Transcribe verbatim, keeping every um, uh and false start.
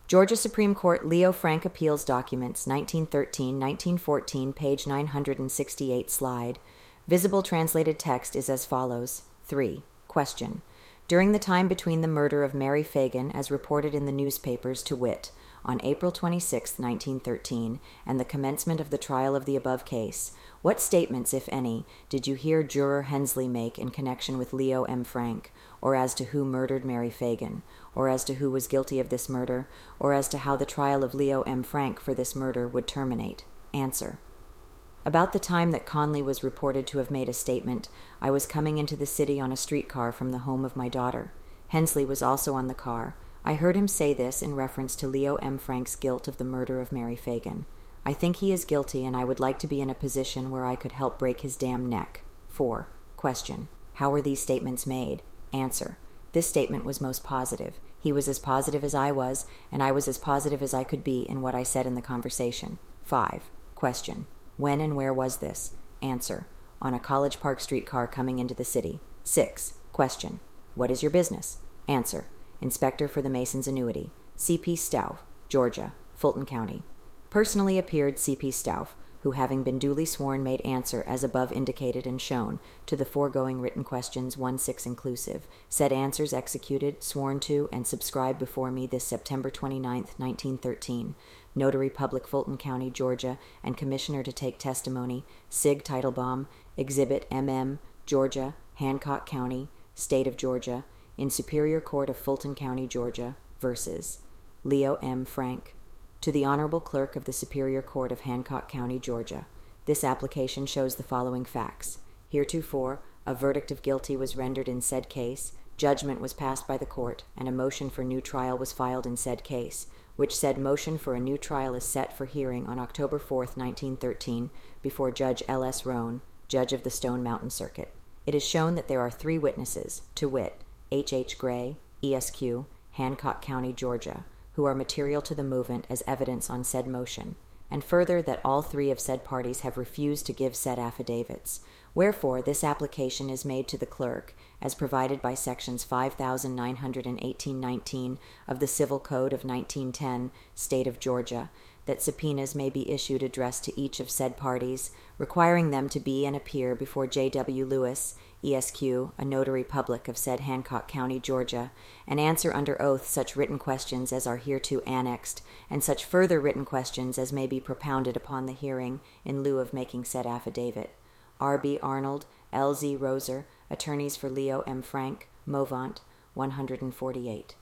Georgia Supreme Court Leo Frank Appeals Documents, nineteen thirteen to nineteen fourteen, page nine hundred sixty-eight, slide. Visible translated text is as follows. three. Question. During the time between the murder of Mary Fagan, as reported in the newspapers, to wit, on April twenty-sixth, nineteen thirteen, and the commencement of the trial of the above case, what statements, if any, did you hear Juror Hensley make in connection with Leo M. Frank, or as to who murdered Mary Fagan, or as to who was guilty of this murder, or as to how the trial of Leo M. Frank for this murder would terminate? Answer. About the time that Conley was reported to have made a statement, I was coming into the city on a streetcar from the home of my daughter. Hensley was also on the car. I heard him say this in reference to Leo M. Frank's guilt of the murder of Mary Fagan. I think he is guilty, and I would like to be in a position where I could help break his damn neck. four. Question. How were these statements made? Answer. This statement was most positive. He was as positive as I was, and I was as positive as I could be in what I said in the conversation. five. Question. When and where was this? Answer. On a College Park streetcar coming into the city. six. Question. What is your business? Answer. Inspector for the Masons Annuity. C P Stauff, Georgia, Fulton County. Personally appeared C P Stauff, who, having been duly sworn, made answer, as above indicated and shown, to the foregoing written questions, one six inclusive. Said answers executed, sworn to, and subscribed before me this September twenty-ninth, nineteen thirteen. Notary Public, Fulton County, Georgia, and Commissioner to take testimony, Sig Teitelbaum, Exhibit M M, Georgia, Hancock County, State of Georgia, in Superior Court of Fulton County, Georgia, versus Leo M. Frank. To the Honorable Clerk of the Superior Court of Hancock County, Georgia. This application shows the following facts. Heretofore, a verdict of guilty was rendered in said case, judgment was passed by the court, and a motion for new trial was filed in said case, which said motion for a new trial is set for hearing on October fourth, nineteen thirteen, before Judge L S Roan, Judge of the Stone Mountain Circuit. It is shown that there are three witnesses, to wit, H. H. Gray, E S Q, Hancock County, Georgia, who are material to the movement as evidence on said motion, and further that all three of said parties have refused to give said affidavits. Wherefore, this application is made to the clerk, as provided by sections five thousand nine hundred eighteen nineteen of the Civil Code of nineteen ten, State of Georgia, that subpoenas may be issued addressed to each of said parties, requiring them to be and appear before J W Lewis, E S Q, a notary public of said Hancock County, Georgia, and answer under oath such written questions as are hereto annexed, and such further written questions as may be propounded upon the hearing in lieu of making said affidavit. R B Arnold, L Z Roser, attorneys for Leo M. Frank, Movant, one forty-eight.